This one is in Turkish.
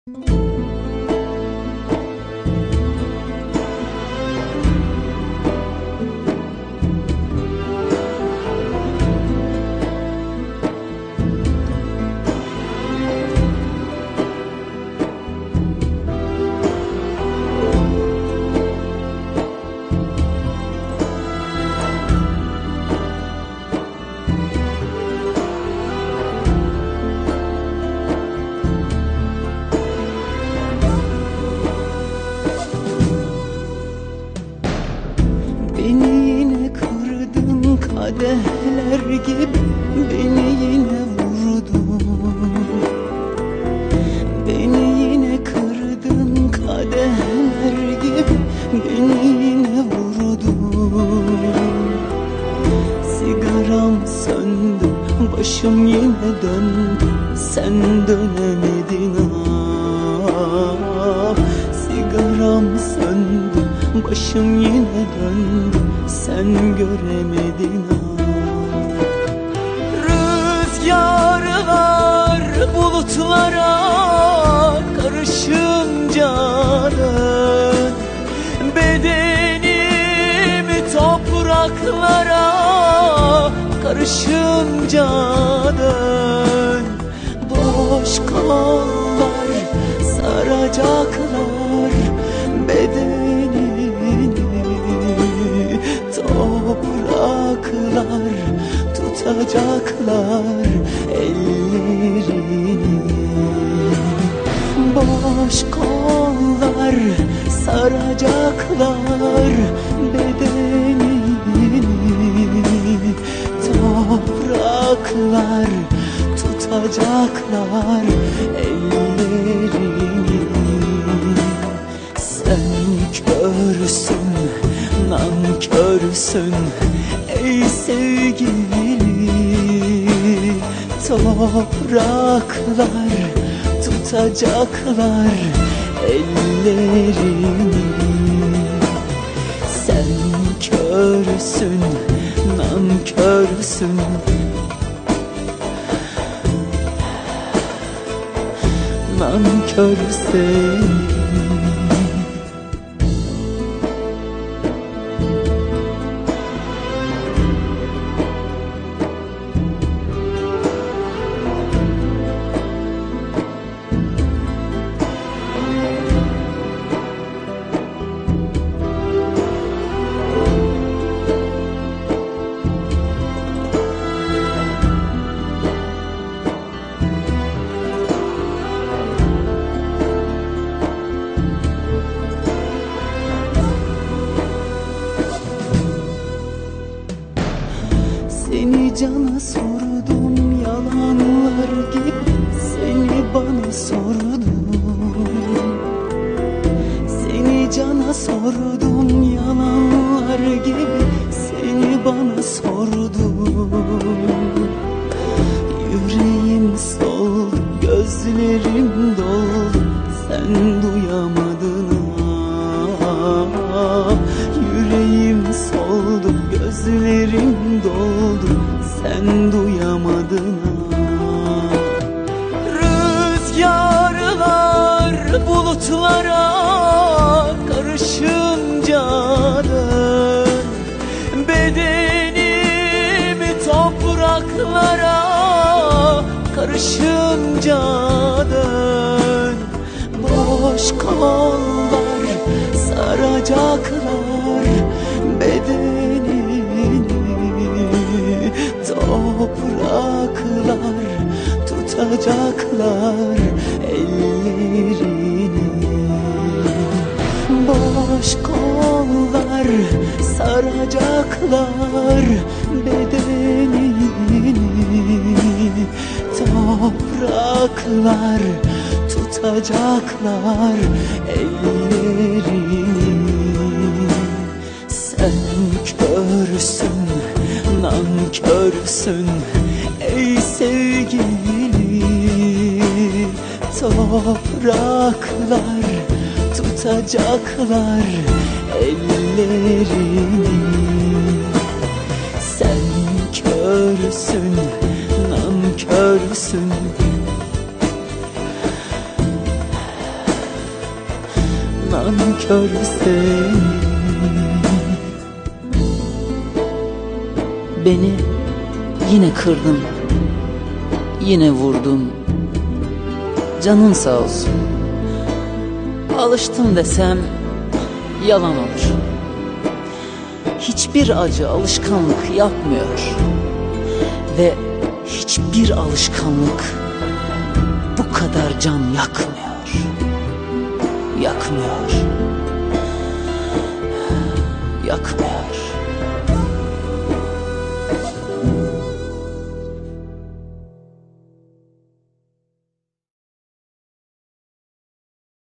Beni yine kırdın kadehler gibi, beni yine vurdun. Beni yine kırdın kadehler gibi, beni yine vurdun. Sigaram söndü, başım yine döndü, sen dönemedin ah. Sigaram söndü, başım yine döndü, sen göremedin ah. Rüzgarlar bulutlara karışınca dön, bedenimi topraklara karışınca dön. Boş kollar saracaklar bedenini, topraklar tutacaklar ellerini. Boş kollar saracaklar bedenini, topraklar tutacaklar ellerini. Sen körsün, nankörsün ey sevgili. Topraklar tutacaklar ellerini. Sen körsün, nankörsün, nankörsün. Seni cana sordum yalanlar gibi, seni bana sordum. Seni cana sordum yalanlar gibi, seni bana sordum. Yüreğim soldu, gözlerim doldu, sen duyamadın ah. Yüreğim soldu, gözlerim doldu, sen duyamadın ah. Rüzgarlar bulutlara karışınca dön, bedenimi topraklara karışınca dön. Boş kollar saracaklar bedenini, topraklar tutacaklar ellerini. Boş kollar saracaklar bedenini, topraklar tutacaklar ellerini. Sen körsün, nankörsün ey sevgili. Topraklar tutacaklar ellerini. Sen körsün, nankörsün, nankör seni. Beni yine kırdın, yine vurdun. Canın sağ olsun. Alıştım desem yalan olur. Hiçbir acı alışkanlık yapmıyor. Ve hiçbir alışkanlık bu kadar can yakmıyor. Yakmıyor. Yakmıyor.